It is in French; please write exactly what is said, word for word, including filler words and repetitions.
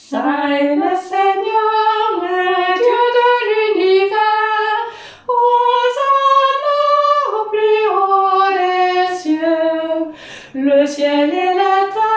Saint le Seigneur, le Dieu de l'univers, Hosanna au plus haut des cieux. Le ciel et la terre